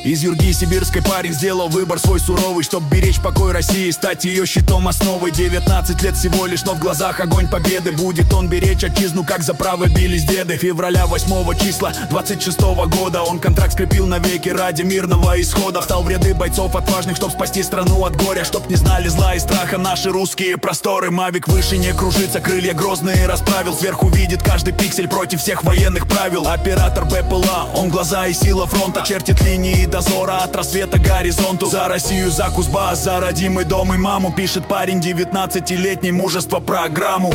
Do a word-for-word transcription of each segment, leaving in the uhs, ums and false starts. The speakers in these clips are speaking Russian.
Из юрги сибирской парень сделал выбор свой суровый, чтоб беречь покой России, стать ее щитом основой. Девятнадцать лет всего лишь, но в глазах огонь победы. Будет он беречь отчизну, как за право бились деды. Февраля восьмого числа двадцать шестого года он контракт скрепил навеки ради мирного исхода. Встал в ряды бойцов отважных, чтоб спасти страну от горя, чтоб не знали зла и страха наши русские просторы. Мавик выше не кружится, крылья грозные расправил. Сверху видит каждый пиксель против всех военных правил. Оператор БПЛА, он глаза и сила фронта, чертит линии дозора от рассвета к горизонту. За Россию, за Кузбасс, за родимый дом и маму, пишет парень девятнадцатилетний мужество программу.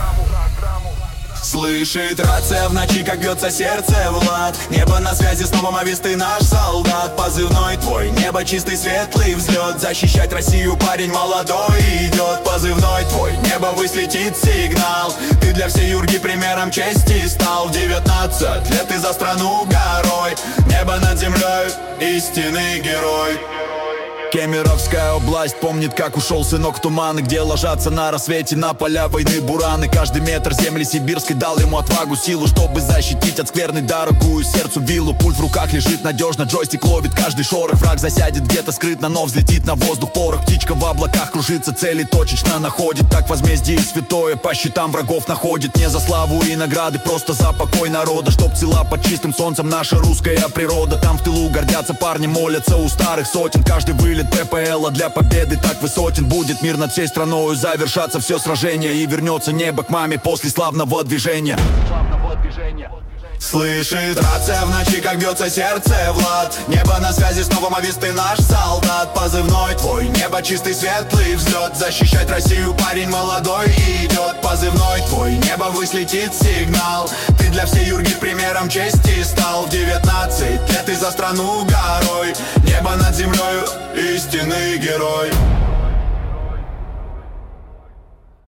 Слышит рация в ночи, как бьется сердце, Влад. Небо на связи, снова мовист ты наш солдат. Позывной твой, небо чистый, светлый взлет. Защищать Россию парень молодой идет. Позывной твой, небо высветит сигнал. Ты для всей юрги примером чести стал. Девятнадцать лет ты за страну горой. Небо над землей, истинный герой. Кемеровская область помнит, как ушел сынок в туманы, где ложатся на рассвете на поля войны бураны. Каждый метр земли сибирской дал ему отвагу, силу, чтобы защитить от скверны дорогую сердцу виллу. Пульт в руках лежит надежно, джойстик ловит каждый шорох. Враг засядет где-то скрытно, но взлетит на воздух порох. Птичка в облаках кружится, цели точечно находит. Так возмездие святое по щитам врагов находит. Не за славу и награды, просто за покой народа, чтоб цела под чистым солнцем наша русская природа. Там в тылу гордятся парни, молятся у старых сотен. Каждый вылет ППЛа для победы так высотен. Будет мир над всей страною, завершаться все сражение, и вернется небо к маме после славного движения. Слышит рация в ночи, как бьется сердце, Влад. Небо на связи, снова мовист ты наш солдат. Позывной твой, небо чистый, светлый взлет. Защищать Россию парень молодой идет. Позывной твой, небо выслетит сигнал. Ты для всей юрги примером чести стал. В девятнадцать лет ты за страну горой. Небо над землею, истинный герой.